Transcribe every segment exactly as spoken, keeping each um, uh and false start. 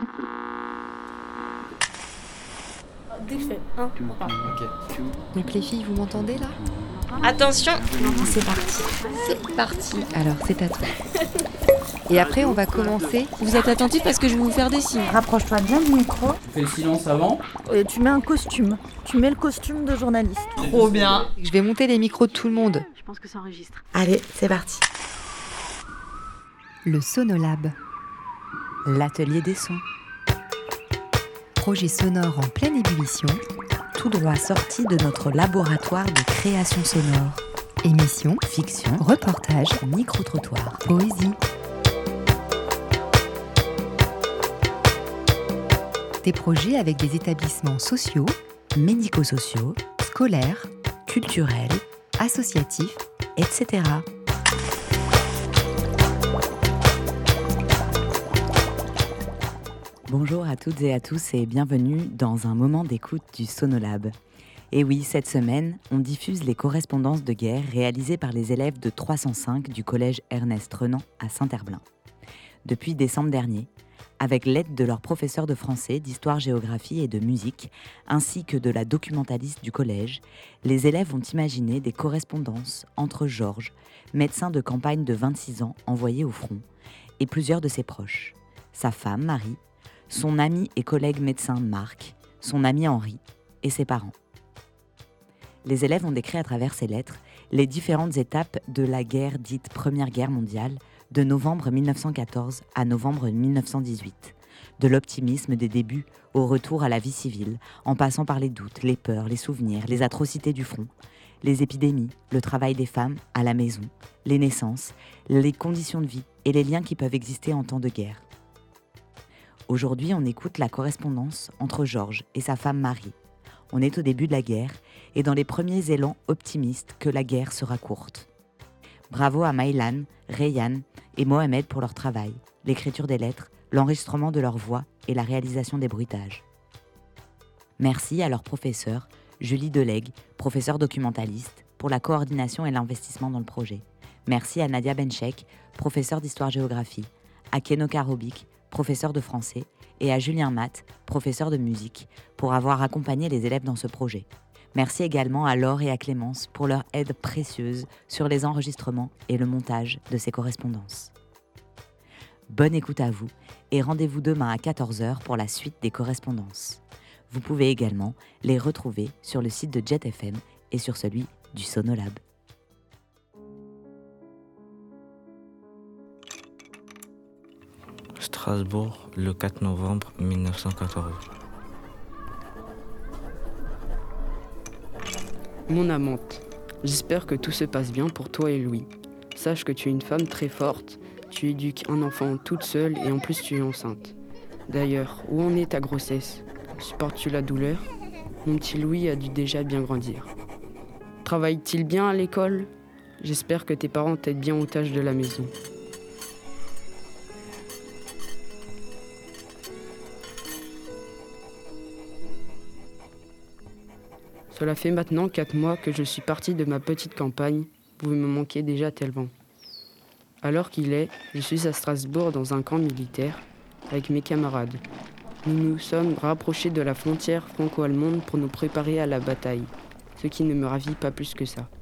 Dès que je fais un, on part. Ok. Donc les filles, vous m'entendez là ? Attention. C'est parti. C'est parti. Alors, c'est à toi. Et après, on va commencer. Vous êtes attentifs parce que je vais vous faire des signes. Rapproche-toi bien du micro. Tu fais le silence avant. Et tu mets un costume. Tu mets le costume de journaliste. Trop bien. Je vais monter les micros de tout le monde. Je pense que ça enregistre. Allez, c'est parti. Le Sonolab. L'atelier des sons. Projet sonore en pleine ébullition. Tout droit sorti de notre laboratoire de création sonore. Émission, Fiction, reportage, micro-trottoir. poésie. Des projets avec des établissements sociaux, Médico-sociaux, scolaires, culturels, associatifs. et cetera. Bonjour à toutes et à tous et bienvenue dans un moment d'écoute du Sonolab. Et oui, cette semaine, on diffuse les correspondances de guerre réalisées par les élèves de trois cent cinq du collège Ernest Renan à Saint-Herblain. Depuis décembre dernier, avec l'aide de leur professeur de français, d'histoire-géographie et de musique, ainsi que de la documentaliste du collège, les élèves ont imaginé des correspondances entre Georges, médecin de campagne de vingt-six ans envoyé au front, et plusieurs de ses proches, sa femme Marie, son ami et collègue médecin Marc, son ami Henri et ses parents. Les élèves ont décrit à travers ces lettres les différentes étapes de la guerre dite Première Guerre mondiale, de novembre mille neuf cent quatorze à novembre mille neuf cent dix-huit. De l'optimisme des débuts au retour à la vie civile, en passant par les doutes, les peurs, les souvenirs, les atrocités du front, les épidémies, le travail des femmes à la maison, les naissances, les conditions de vie et les liens qui peuvent exister en temps de guerre. Aujourd'hui, on écoute la correspondance entre Georges et sa femme Marie. On est au début de la guerre et dans les premiers élans optimistes que la guerre sera courte. Bravo à Maïlan, Rayhan et Mohamed pour leur travail, l'écriture des lettres, l'enregistrement de leur voix et la réalisation des bruitages. Merci à leur professeur, Julie Delegue, professeure documentaliste, pour la coordination et l'investissement dans le projet. Merci à Nadia Benchek, professeure d'histoire-géographie, à Keno Karobik, professeur de français, et à Julien Matt, professeur de musique, pour avoir accompagné les élèves dans ce projet. Merci également à Laure et à Clémence pour leur aide précieuse sur les enregistrements et le montage de ces correspondances. Bonne écoute à vous et rendez-vous demain à quatorze heures pour la suite des correspondances. Vous pouvez également les retrouver sur le site de Jet F M et sur celui du Sonolab. Strasbourg, le quatre novembre mille neuf cent quatorze. Mon amante, j'espère que tout se passe bien pour toi et Louis. Sache que tu es une femme très forte, tu éduques un enfant toute seule et en plus tu es enceinte. D'ailleurs, où en est ta grossesse ? Supportes-tu la douleur ? Mon petit Louis a dû déjà bien grandir. Travaille-t-il bien à l'école ? J'espère que tes parents t'aident bien aux tâches de la maison. Cela fait maintenant quatre mois que je suis parti de ma petite campagne. Vous me manquez déjà tellement. Alors qu'il est, je suis à Strasbourg dans un camp militaire avec mes camarades. Nous nous sommes rapprochés de la frontière franco-allemande pour nous préparer à la bataille, ce qui ne me ravit pas plus que ça.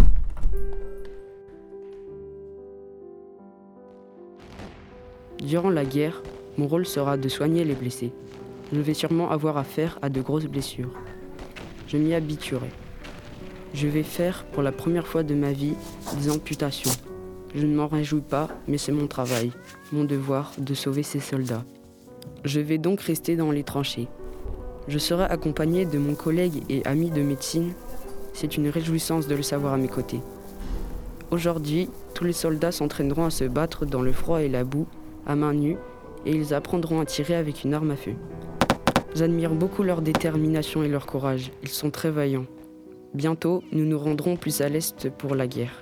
Durant la guerre, mon rôle sera de soigner les blessés. Je vais sûrement avoir affaire à de grosses blessures. Je m'y habituerai. Je vais faire pour la première fois de ma vie des amputations. Je ne m'en réjouis pas, mais c'est mon travail, mon devoir de sauver ces soldats. Je vais donc rester dans les tranchées. Je serai accompagné de mon collègue et ami de médecine. C'est une réjouissance de le savoir à mes côtés. Aujourd'hui, tous les soldats s'entraîneront à se battre dans le froid et la boue, à main nue, et ils apprendront à tirer avec une arme à feu. J'admire beaucoup leur détermination et leur courage. Ils sont très vaillants. Bientôt, nous nous rendrons plus à l'est pour la guerre.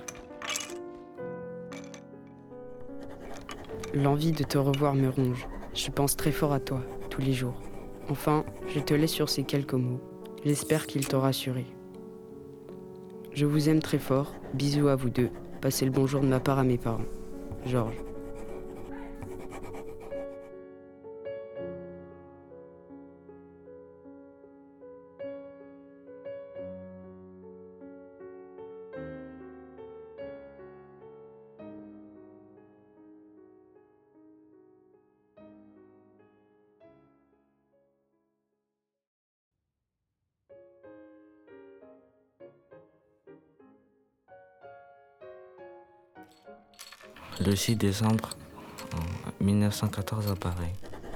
L'envie de te revoir me ronge. Je pense très fort à toi, tous les jours. Enfin, je te laisse sur ces quelques mots. J'espère qu'ils t'ont rassuré. Je vous aime très fort. Bisous à vous deux. Passez le bonjour de ma part à mes parents. Georges. Le six décembre mille neuf cent quatorze à Paris.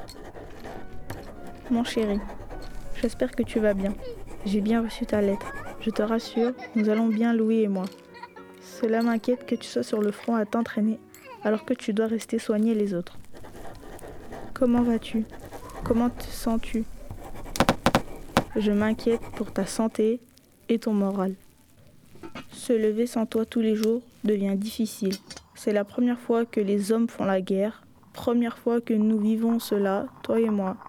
Mon chéri, j'espère que tu vas bien. J'ai bien reçu ta lettre. Je te rassure, nous allons bien, Louis et moi. Cela m'inquiète que tu sois sur le front à t'entraîner alors que tu dois rester soigner les autres. Comment vas-tu? Comment te sens-tu? Je m'inquiète pour ta santé et ton moral. Se lever sans toi tous les jours devient difficile. C'est la première fois que les hommes font la guerre, première fois que nous vivons cela, toi et moi.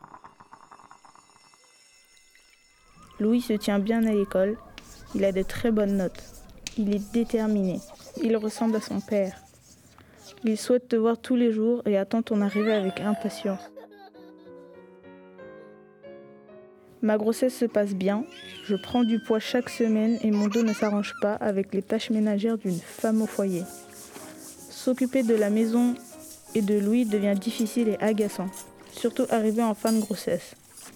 Louis se tient bien à l'école, il a de très bonnes notes. Il est déterminé, il ressemble à son père. Il souhaite te voir tous les jours et attend ton arrivée avec impatience. Ma grossesse se passe bien, je prends du poids chaque semaine et mon dos ne s'arrange pas avec les tâches ménagères d'une femme au foyer. S'occuper de la maison et de Louis devient difficile et agaçant, surtout arrivé en fin de grossesse.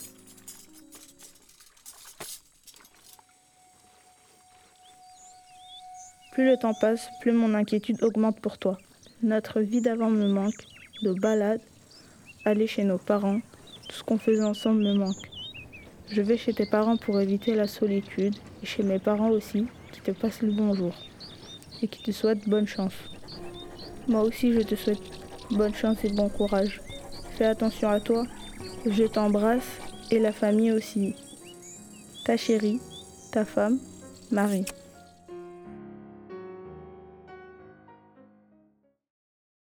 Plus le temps passe, plus mon inquiétude augmente pour toi. Notre vie d'avant me manque, nos balades, aller chez nos parents, tout ce qu'on faisait ensemble me manque. Je vais chez tes parents pour éviter la solitude et chez mes parents aussi qui te passent le bonjour et qui te souhaitent bonne chance. Moi aussi je te souhaite bonne chance et bon courage. Fais attention à toi, je t'embrasse et la famille aussi. Ta chérie, ta femme, Marie.